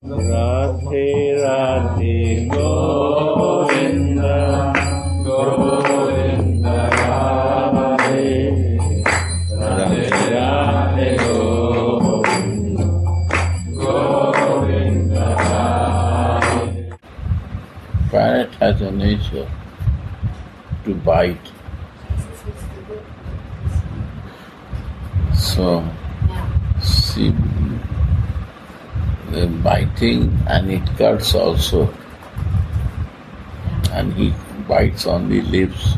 Radhe Radhe Govinda Govinda Radhe Radhe Radhe Govinda Govinda Radhe. Parrot has a nature to bite. So, see, the biting, and it cuts also. And he bites on the lips.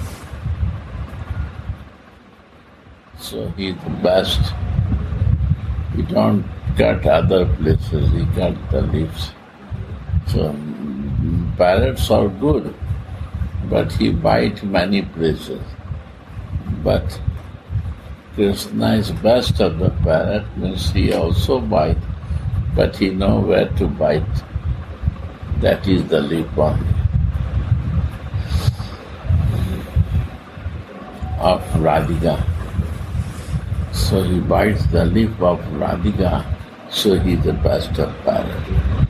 So he's the best. He don't cut other places, he cut the lips. So parrots are good, but he bites many places. But Krishna is best of the parrot, means he also bites, but he knows where to bite. That is the lip only. Of Radhika. So he bites the lip of Radhika, so he is the best of parrot.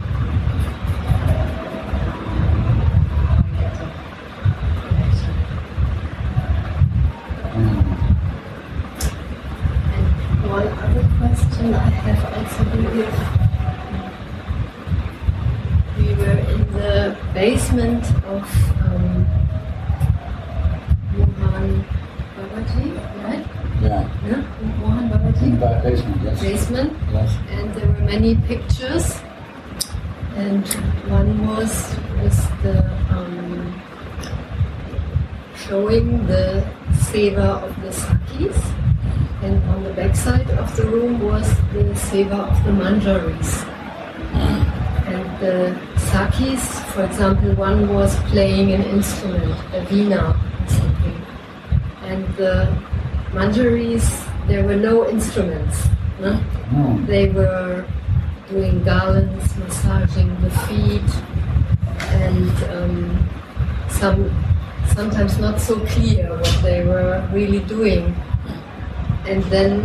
One other question I have also been we were in the basement of Mohan Babaji, right? Yeah. Mohan Babaji? Basement, yes. Basement. Yes. And there were many pictures. And one was the showing the seva of the Sakis. And on the backside of the room was the seva of the Manjaris. And the Sakis, for example, one was playing an instrument, a veena or something. And the Manjaris, there were no instruments. No? They were doing garlands, massaging the feet, and sometimes not so clear what they were really doing. And then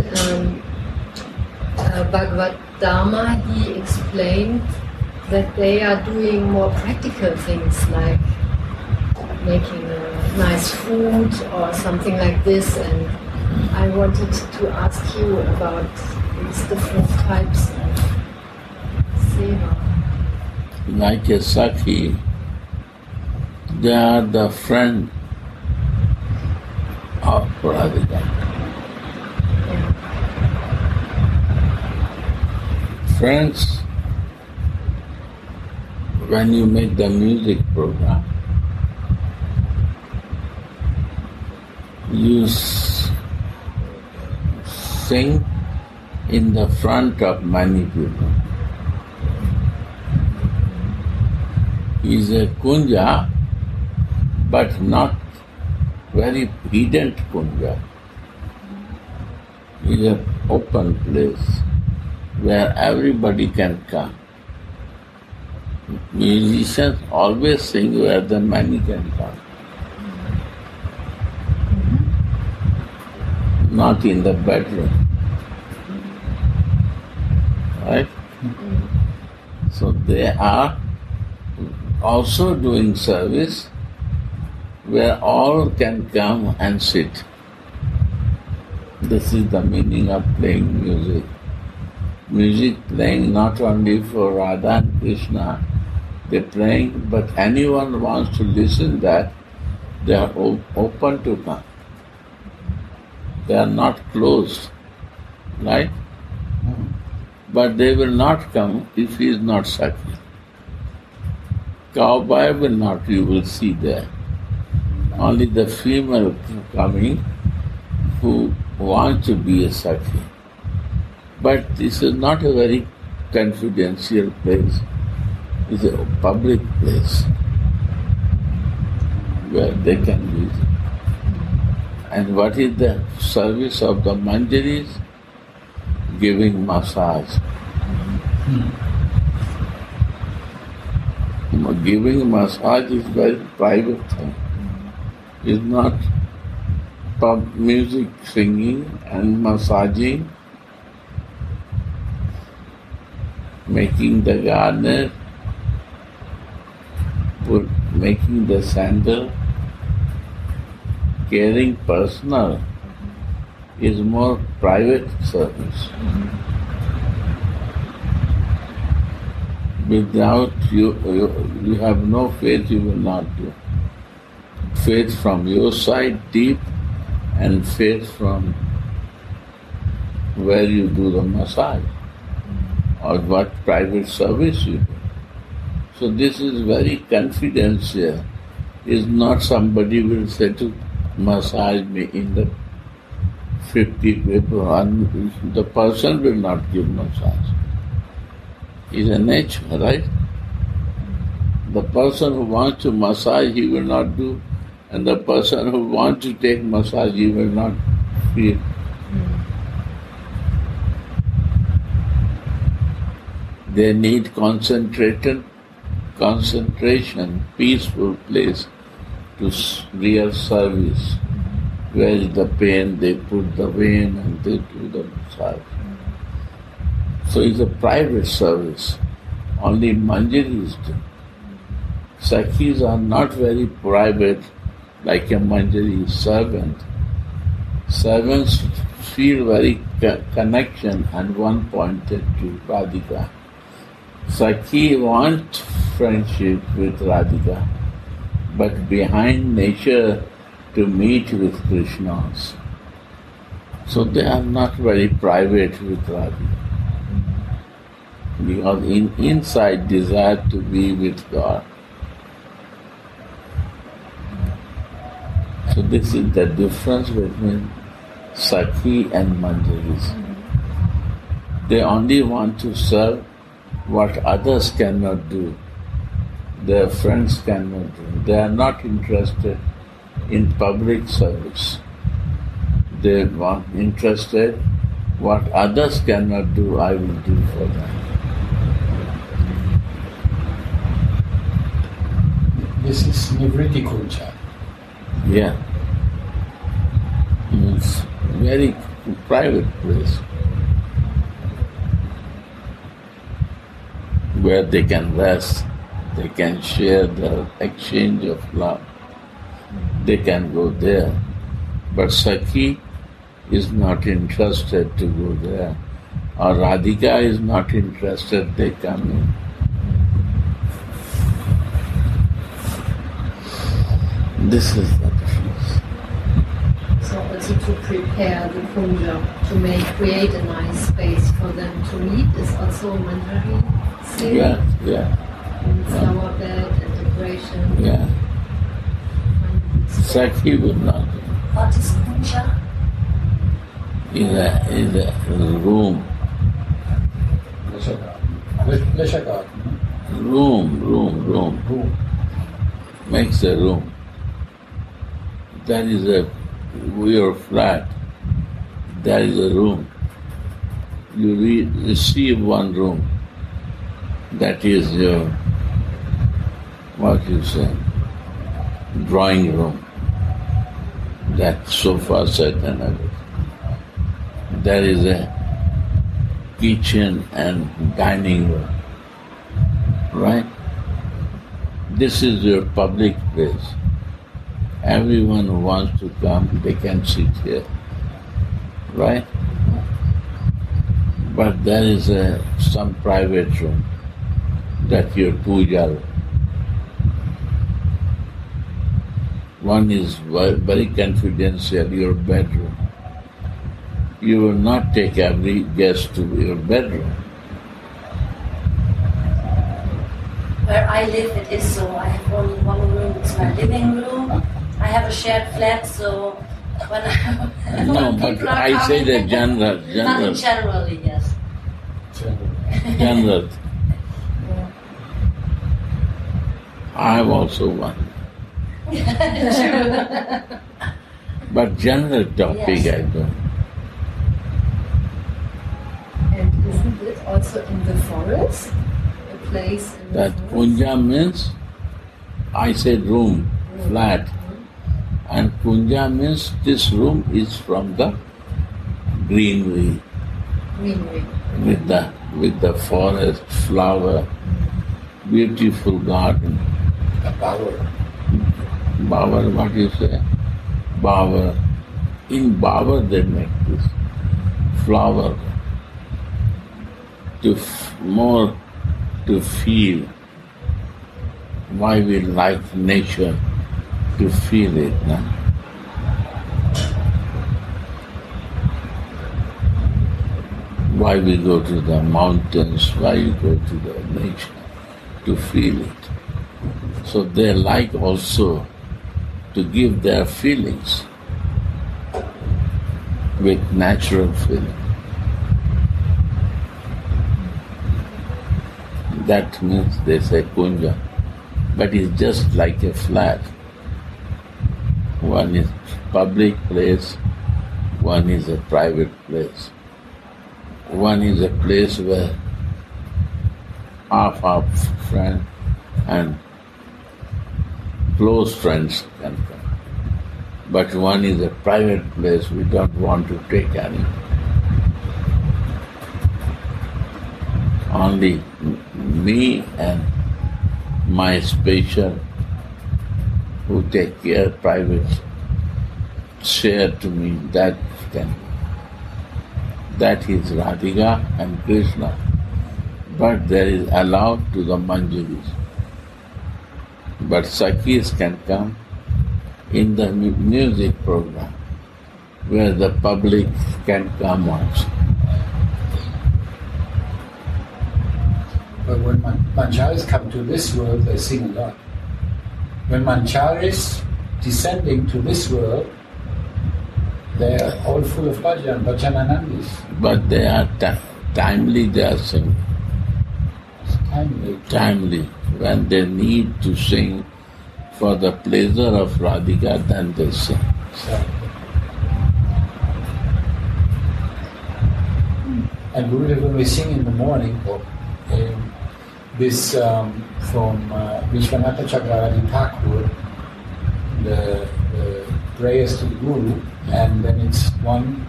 Bhagavad Dharma, he explained that they are doing more practical things like making a nice food or something like this. And I wanted to ask you about these different types of seva. Like a Sakhi, they are the friend of Radhika. Friends, when you make the music program, you sing in the front of many people. He is a kunja, but not very hidden kunja. It is an open place where everybody can come. Musicians always sing where the many can come. Not in the bedroom. Right? So they are also doing service where all can come and sit. This is the meaning of playing music. Music playing not only for Radha and Krishna, they're playing, but anyone wants to listen that, they are open to come. They are not closed, right? But they will not come if he is not Sakhi. Cowboy will not, you will see there. Only the female coming who want to be a Sakhi. But this is not a very confidential place. It's a public place where they can visit. And what is the service of the Manjaris? Giving massage. Giving massage is very private thing. It's not music, singing and massaging making the garner, making the sandal, caring personal is more private service. Without you have no faith, you will not do. Faith from your side deep and faith from where you do the massage or what private service you do. So this is very confidential. It's not somebody will say to massage me in the 50 people and the person will not give massage. It's a nature, right? The person who wants to massage, he will not do, and the person who wants to take massage, he will not feel. They need concentration, peaceful place to real service. Where is the pain, they put the vein and they do the massage. So it's a private service. Only Manjaris do. Sakhis are not very private like a Manjari servant. Servants feel very connection and one pointed to Radhika. Sakhi wants friendship with Radhika, but behind nature to meet with Krishnas. So they are not very private with Radhika. Because inside desire to be with God. So this is the difference between Sakhi and Manjaris. They only want to serve what others cannot do, their friends cannot do. They are not interested in public service. They are interested what others cannot do, I will do for them. This is Nivritti Kunja. Yeah. It's very private place where they can rest, they can share the exchange of love. They can go there. But Sakhi is not interested to go there. Or Radhika is not interested, they come in. This is the difference. So also to prepare the kunja, to create a nice space for them to meet is also a Manjari thing. Yeah. And flower bed and decoration. Yeah. Sakhi will not. What is kunja? Is a room. Leisure garden. Room. Makes a room. That is your flat. That is a room. You receive one room. That is your, what you say, drawing room. That sofa set and everything. There is a kitchen and dining room. Right? This is your public place. Everyone who wants to come, they can sit here. Right? But there is some private room. That's your puja room. One is very confidential, your bedroom. You will not take every guest to your bedroom. Where I live, it is so. I have only one room. It's my living room. I have a shared flat, so when No, but I say the general. Not generally, yes. General. I have also one. But general topic Yes. I don't. And isn't it also in the forest? A place in That the forest? kunja means, I said room, flat. And kunja means this room is from the greenery, Greenery. with the with the forest, flower, beautiful garden. A bower. Bower, what do you say? Bower. In bower they make this flower to more to feel why we like nature, to feel it. No? Why we go to the mountains, why you go to the nature, to feel it. So they like also to give their feelings with natural feeling. That means they say kunja, but it's just like a flat. One is public place, one is a private place. One is a place where half our friends and close friends can come. But one is a private place, we don't want to take any. Only me and my special who take care private share to me, that can. That is Radhika and Krishna. But there is allowed to the Manjaris. But Sakhis can come in the music program where the public can come also. But when Manjaris come to this world, they sing a lot. When Manjaris descending to this world, they are all full of bhajananandis. But they are timely, they are singing. Timely. When they need to sing for the pleasure of Radhika, then they sing. And Gurudev, when we sing in the morning, this from Vishwanatha Chakravarti Thakur, the prayers to the Guru, and then it's one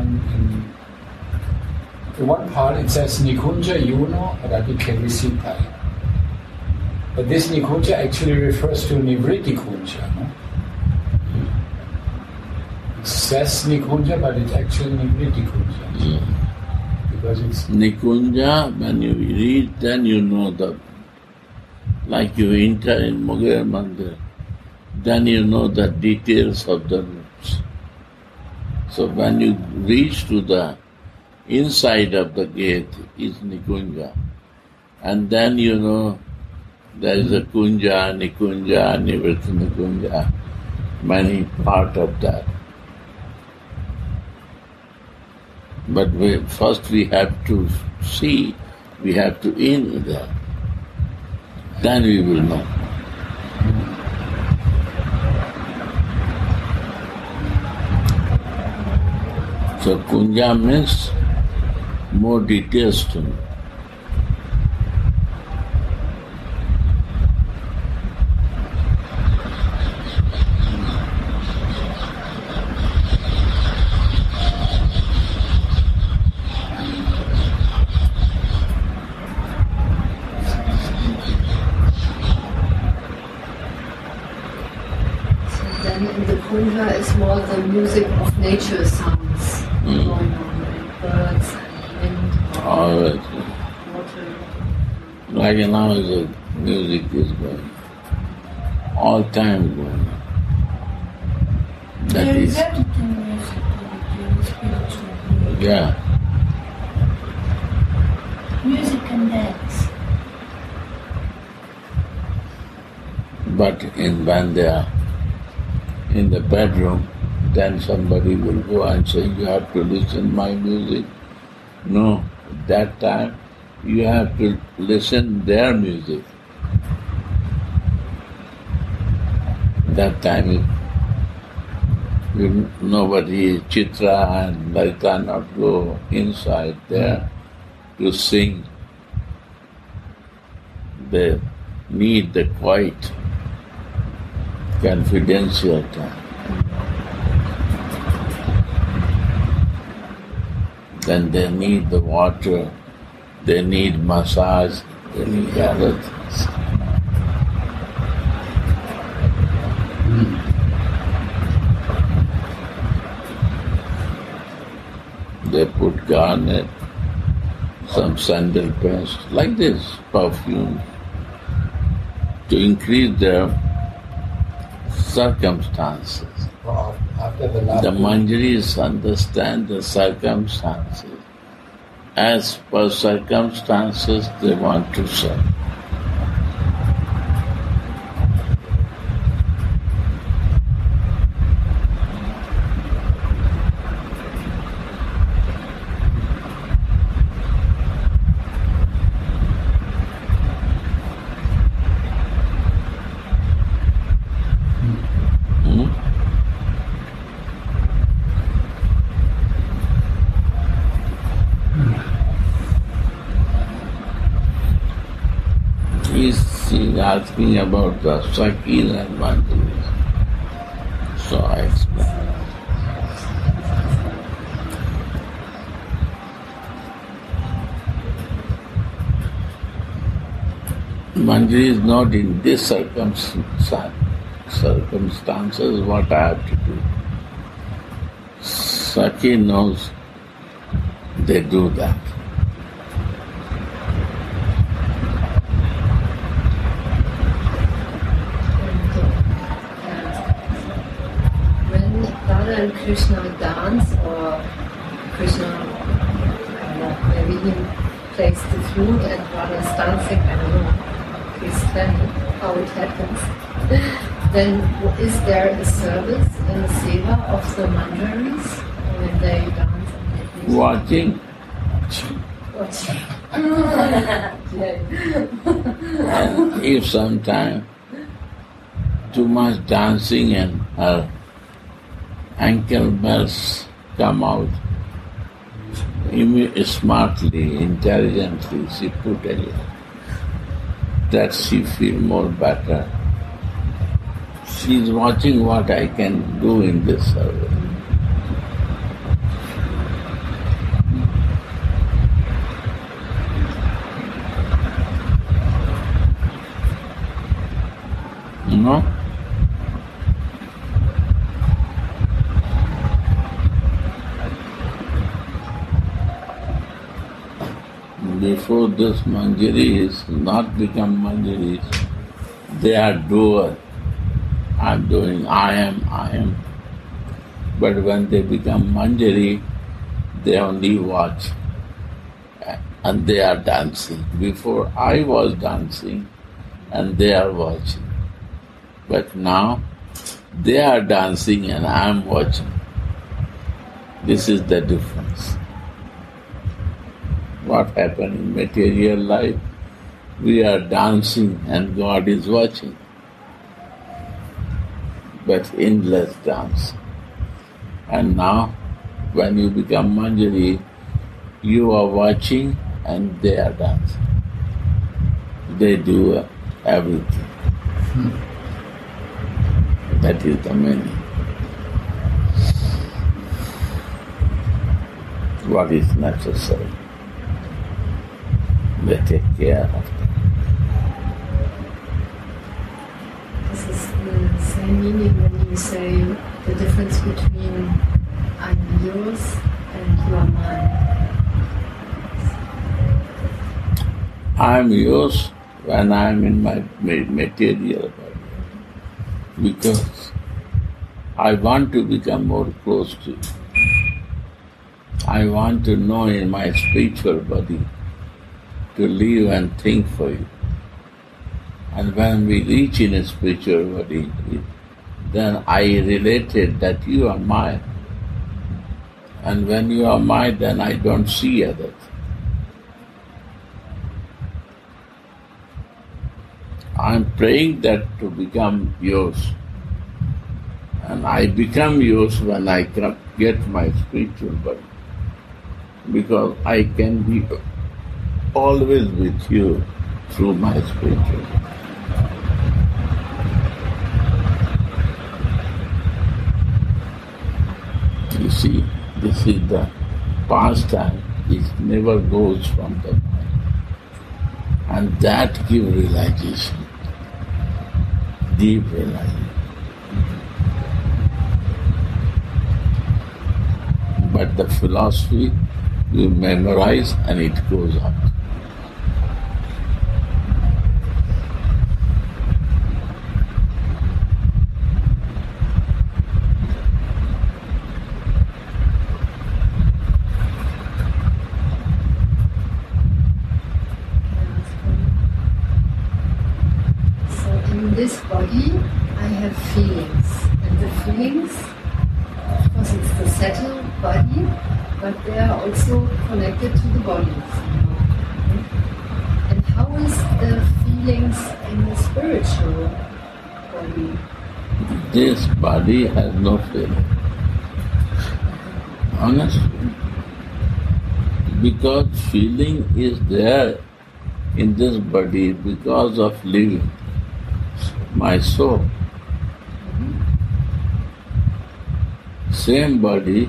in one part it says Nikunja Yuno Radhika Visitai. But this Nikunja actually refers to Nivritti Kunja, no? It says Nikunja, but it's actually Nivritti Kunja. Because it's Nikunja, when you read, then you know like you enter in Mughal Mandir, then you know the details of the rooms. So when you reach to the inside of the gate is Nikunja, and then you know there is a Kunja, Nikunja, Nivritti Nikunja, many part of that. But first we have to see, we have to in there. Then we will know. So Kunja means more details to me. Kunja is more the music of nature sounds going on, like birds and wind, water. Like now the music is going, all time going on. That There is, is everything music, spiritual. yeah. Music and dance. But when they are in the bedroom, then somebody will go and say, you have to listen my music. No, that time you have to listen their music. That time nobody, Chitra and Lalita not go inside there to sing. They need the quiet, confidential time. Then they need the water They need massage, they need other things. They put garnet, some sandal paste, like this, perfume, to increase their circumstances. Well, after the last The Manjaris understand the circumstances. As per circumstances, they want to serve. He's asking about the Sakis and Manjaris. So I explain. Manjari is not in this circumstances what I have to do. Saki knows they do that. When Radha and Krishna dance, or Krishna, maybe he plays the flute and Radha's dancing, I don't know, please tell me how it happens. Then is there a service in the seva of the Manjaris when they dance and make music? Watching, Watching. and if sometime too much dancing and her ankle bells come out, smartly, intelligently, she put it that she feel more better. She's watching what I can do in this service. You know? Before this Manjaris not become Manjaris, they are doer. I'm doing, I am. But when they become Manjari, they only watch and they are dancing. Before I was dancing and they are watching. But now they are dancing and I am watching. This is the difference. What happened in material life? We are dancing and God is watching. But endless dance. And now, when you become Manjari, you are watching and they are dancing. They do everything. That is the meaning. What is necessary, they take care of it. This is the same meaning when you say the difference between I'm yours and you are mine. I'm yours when I'm in my material body. Because I want to become more close to you. I want to know in my spiritual body to live and think for you. And when we reach in a spiritual body, then I related that you are mine. And when you are mine, then I don't see others. I'm praying that to become yours. And I become yours when I get my spiritual body. Because I can be always with you through my spiritual body. You see, this is the pastime. It never goes from the mind. And that gives realization, deep realization. But the philosophy you memorize and it goes out. So in this body, I have feelings, and the feelings, of course, it's the settled body, but they are also connected to the body. And how is the feelings in the spiritual body? This body has no feeling. Honestly. Because feeling is there in this body because of living. My soul. Same body,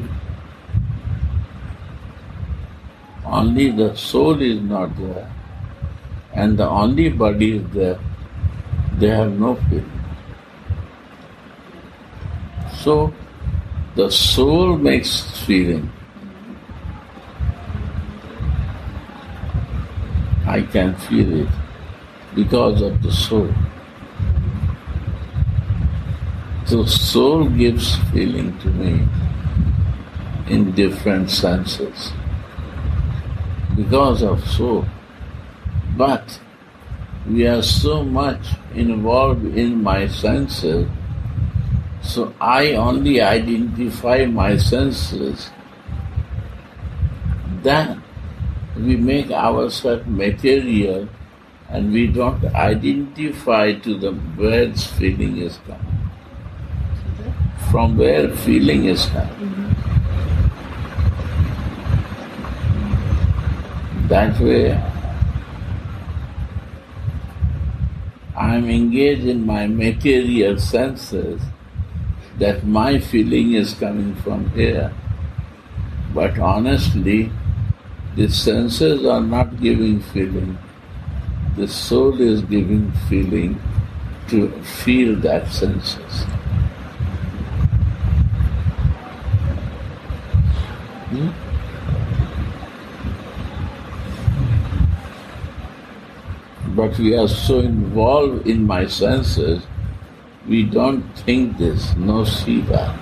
only the soul is not there, and the only body is there. They have no feeling. So, the soul makes feeling. I can feel it because of the soul. So soul gives feeling to me in different senses because of soul. But we are so much involved in my senses, so I only identify my senses. Then we make ourselves material and we don't identify to the where its feeling is coming. From where feeling is coming. That way, I am engaged in my material senses that my feeling is coming from here. But honestly, the senses are not giving feeling. The soul is giving feeling to feel that senses. But we are so involved in my senses, we don't think this, no see that.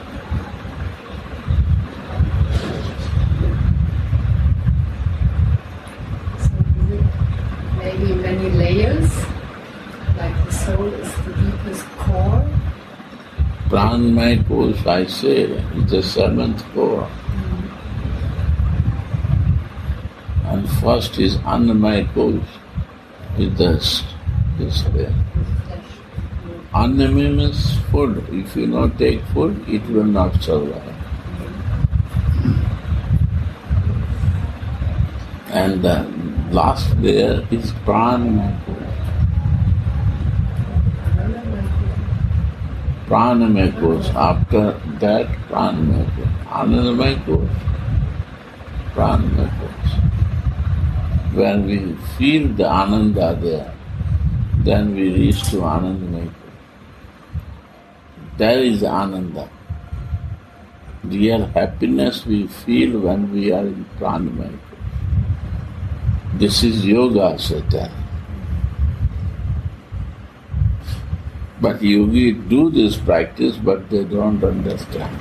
So is it maybe many layers, like the soul is the deepest core? Pranamaya Kosh, I say, is the seventh core. And first is Annamaya Kosh, is this way. Annamaya means food. If you not take food, it will not survive. And the last layer is Pranamaya Kosh. Pranamaya Kosh. After that, Pranamaya Kosh. Anandamaya Kosh. Pranamaya Kosh. When we feel the Ananda there, then we reach to Anandamaya Kosh. There is Ananda. Real happiness we feel when we are in Pranamaya Kosh. This is yoga, Satan. But yogis do this practice, but they don't understand.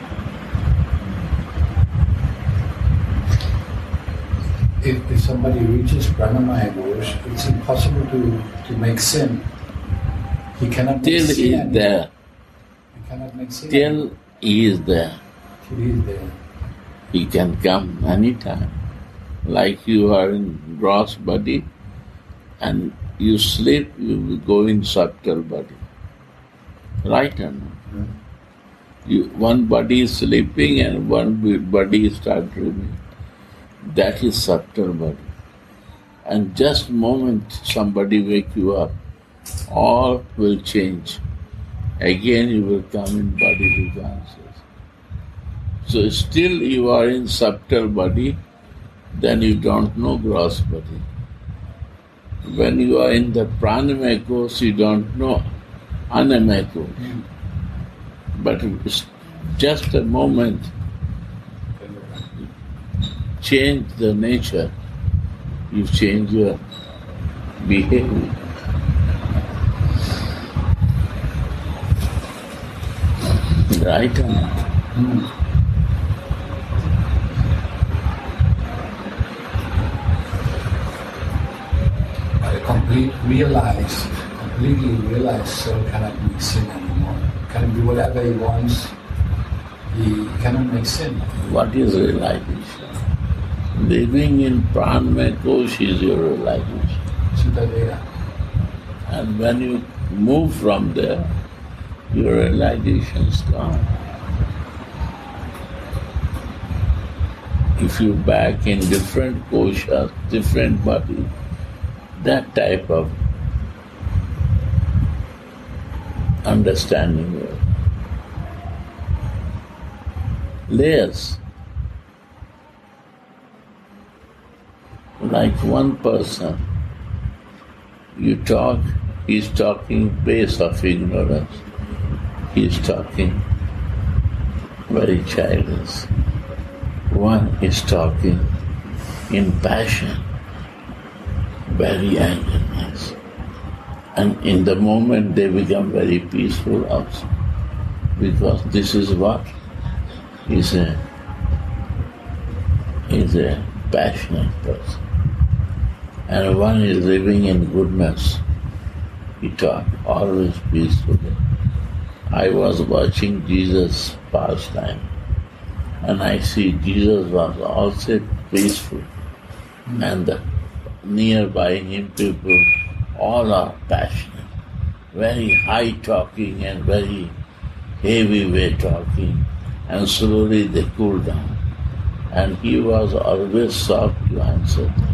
If somebody reaches Pranamaya Kosh, it's impossible to make sin. He cannot make Till sin. he is there. He cannot make sin. Till he is there. Till he is there. He can come anytime. Like you are in gross body and you sleep, you will go in subtle body. Right or not? One body is sleeping and one body starts dreaming. That is subtle body. And just moment somebody wake you up, all will change. Again you will come in bodily consciousness. So still you are in subtle body, then you don't know gross body. When you are in the pranamaya course, you don't know anamaya course. But it's just a moment, change the nature, you change your behavior. Right or not? Completely realized soul cannot make sin anymore. Can do whatever he wants. He cannot make sin. What is realization? Living in pranamaya kosh is your realization. Sudadeva. And when you move from there, your realization is gone. If you back in different koshas, different bodies, that type of understanding layers. Like one person, you talk, he's talking base of ignorance. He's talking very childish. One is talking in passion, very angerness. And in the moment they become very peaceful also. Because this is what is a passionate person. And one is living in goodness. He talk always peacefully. I was watching Jesus pastime, and I see Jesus was also peaceful. And the nearby him people all are passionate, very high talking and very heavy way talking, and slowly they cool down. And he was always soft to answer them.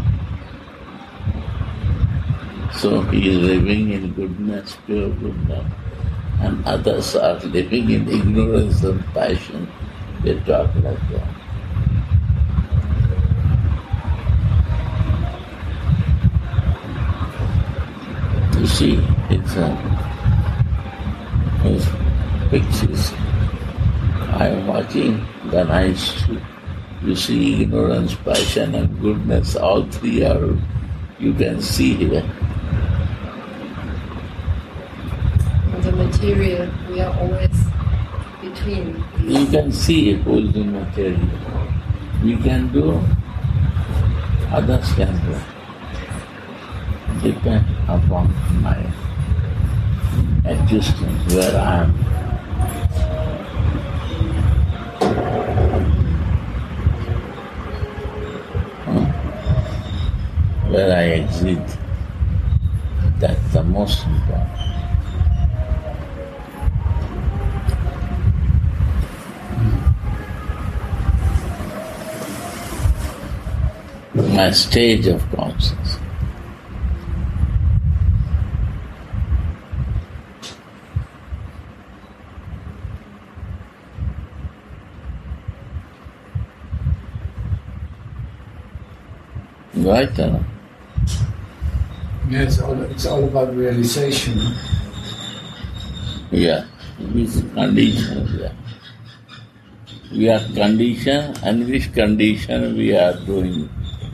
So he is living in goodness, pure goodness, and others are living in ignorance and passion. They talk like that. You see, it's pictures. I am watching the nice. You see ignorance, passion, and goodness. All three are. You can see here. The material, we are always between these. You can see who is the material. We can do. Others can do. Depend upon my existence, where I am. Where I exist. That's the most important. My stage of consciousness. Right? Yeah, it's all about realization. Yeah, these conditions. Yeah. We are conditioned, and which condition we are doing.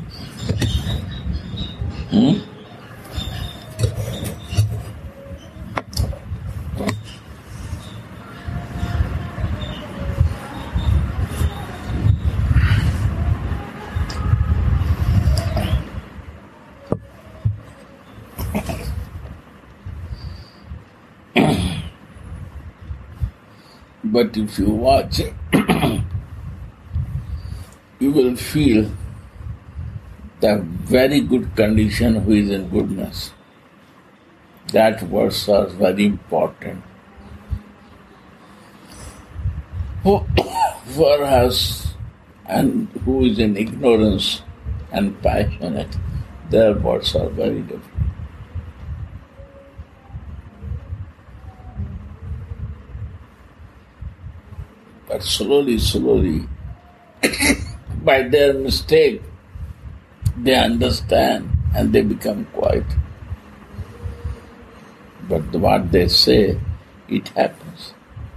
But if you watch it, you will feel the very good condition who is in goodness. That words are very important. For us, and who is in ignorance and passionate, their words are very different. But slowly, by their mistake, they understand and they become quiet. But what they say, it happens.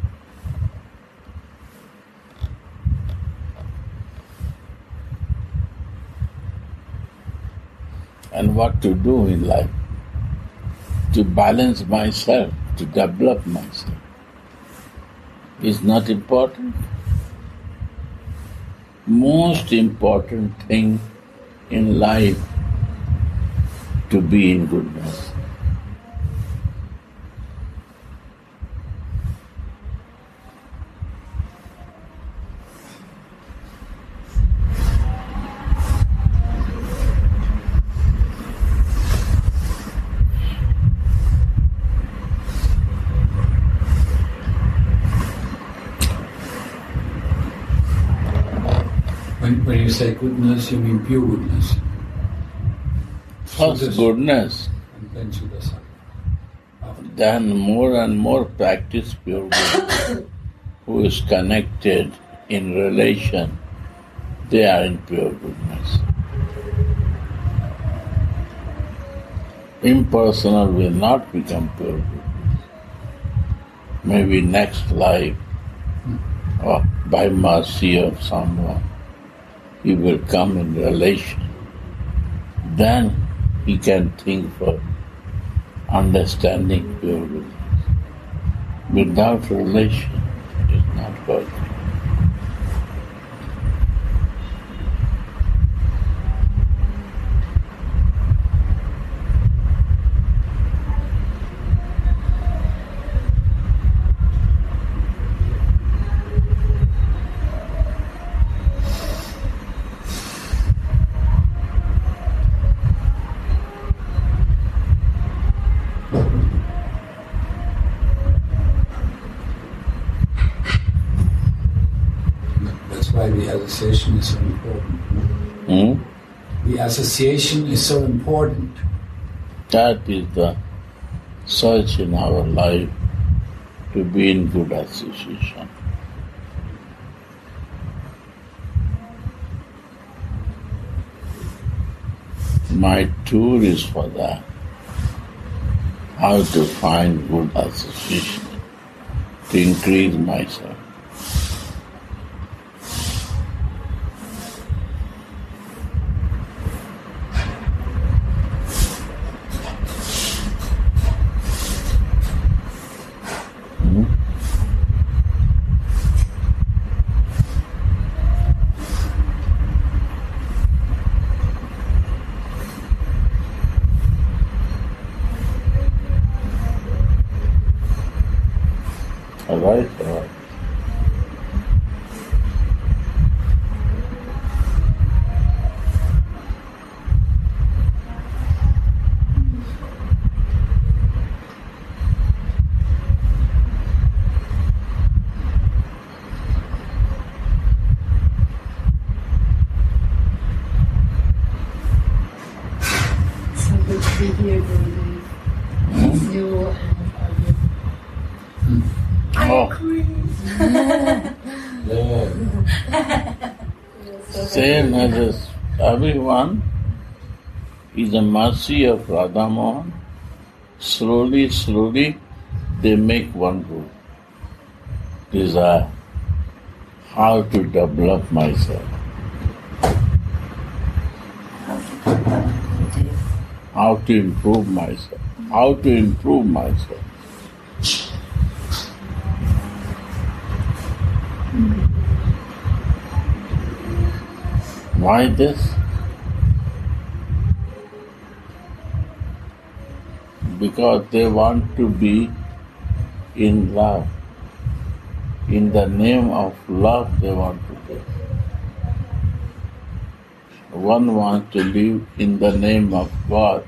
And what to do in life? To balance myself, to develop myself, is not important. Most important thing in life, to be in goodness. When you say goodness, you mean pure goodness. First goodness, And then Sudasana. then more and more practice pure goodness. Who is connected in relation, they are in pure goodness. Impersonal will not become pure goodness. Maybe next life, or by mercy of someone, he will come in relation. Then he can think for understanding pure goodness. Without relation, it is not working. That's why the association is so important. The association is so important. That is the search in our life, to be in good association. My tour is for that. How to find good association, to increase myself. All right. So good to be here, Gurudev. You and Arvind. Same as everyone is a mercy of Radha Mohan. Slowly, they make one rule. Desire. How to develop myself. How to improve myself. How to improve myself. Why this? Because they want to be in love. In the name of love, they want to live. One wants to live in the name of God.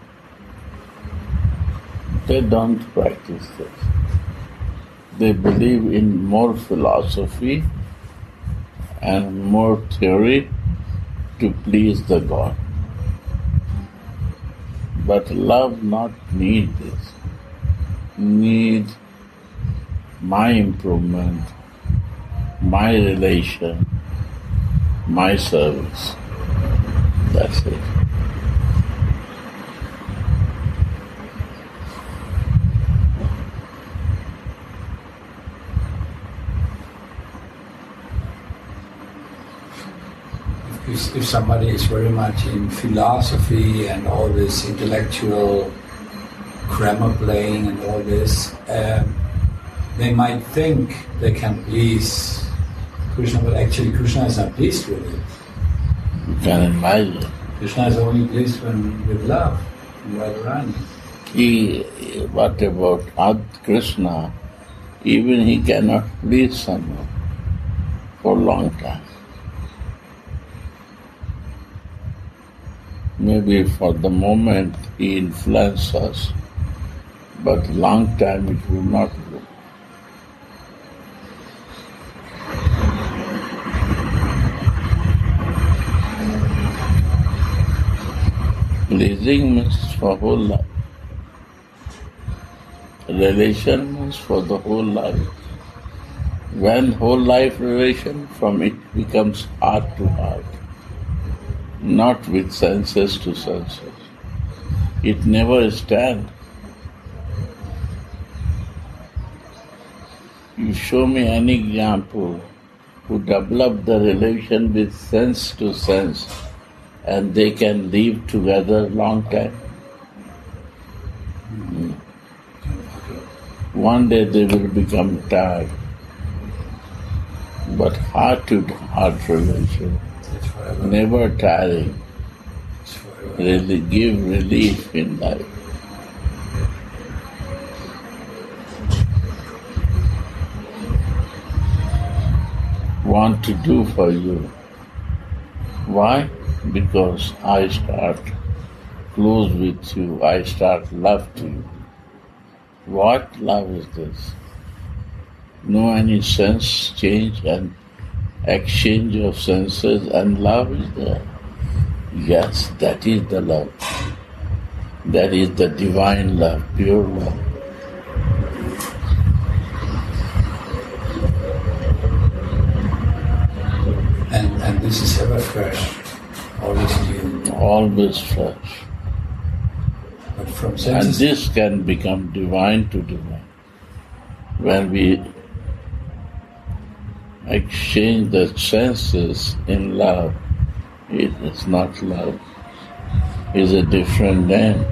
They don't practice this. They believe in more philosophy and more theory to please the God. But love not need this. Need my improvement, my relation, my service. That's it. if somebody is very much in philosophy and all this intellectual grammar playing and all this, they might think they can please Krishna, but actually Krishna is not pleased with it. You can imagine. Krishna is only pleased with love, and Radharani. What about Krishna? Even he cannot please someone for a long time. Maybe for the moment he influences us, but long time it will not go. Pleasing means for whole life. Relation means for the whole life. When whole life relation, from it becomes heart to heart, not with senses to senses. It never stands. You show me any example who develop the relation with sense to sense and they can live together long time. One day they will become tired. But heart to heart relation, never tiring, really give relief in life. Want to do for you. Why? Because I start close with you, I start love to you. What love is this? No any sense change and exchange of senses and love is there. Yes, that is the love. That is the divine love, pure love. And this is ever fresh, always new. Always fresh. But from And senses, this can become divine to divine. When we exchange the senses in love, it is not love. It is a different name.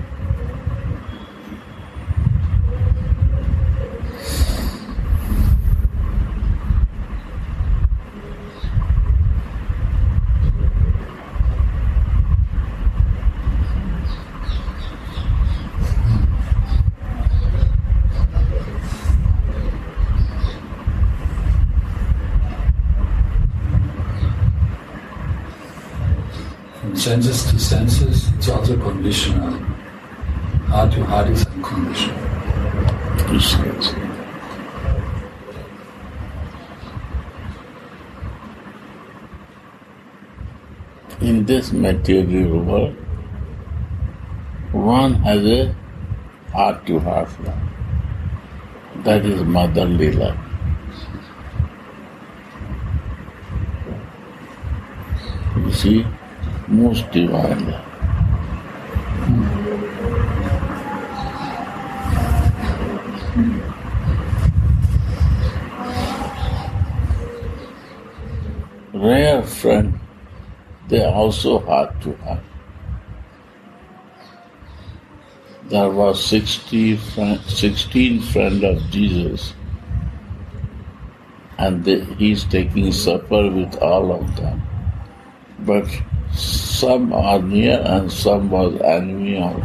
from senses to senses, it's also conditional. Heart to heart is unconditional. Yes. In this material world, one has a heart-to-heart love. That is motherly love. You see, most divine love. Rare friend, they are also heart to heart. There was 16 friends of Jesus, and he's taking supper with all of them. But some are near and some was enemy of.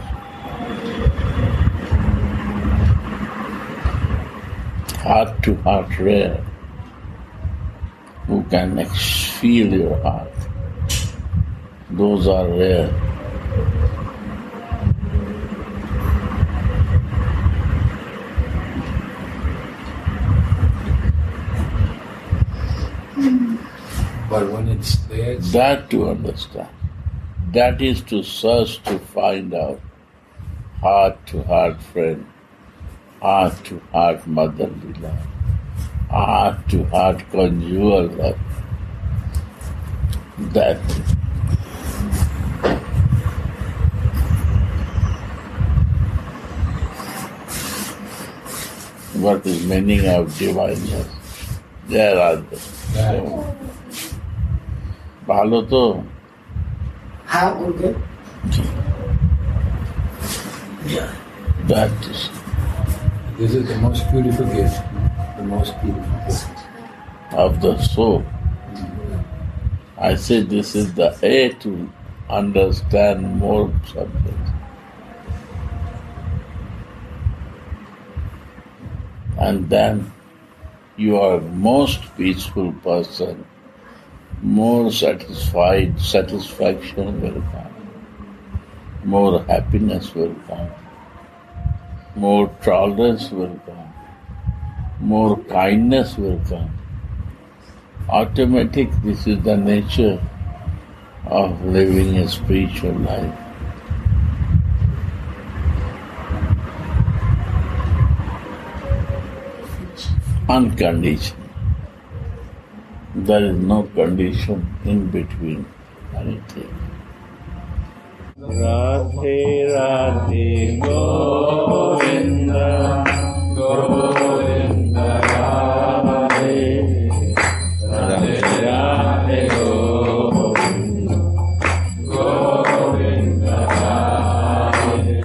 Heart to heart rare. Who can feel your heart. Those are rare. But when it's there, it's That to understand. That is to search to find out heart to heart friend, heart to heart motherly love, heart to heart conjugal love. That what is meaning of divine love? There are the ভালো তো? হ্যাঁ, ওকে। That is This is the most beautiful gift. The most beautiful gift. of the soul. I say this is the A to understand more subjects. And then you are most peaceful person, more satisfied, satisfaction will come, more happiness will come, more tolerance will come, more kindness will come. Automatic, this is the nature of living a spiritual life. Unconditional. There is no condition in between anything. Radhe Radhe Go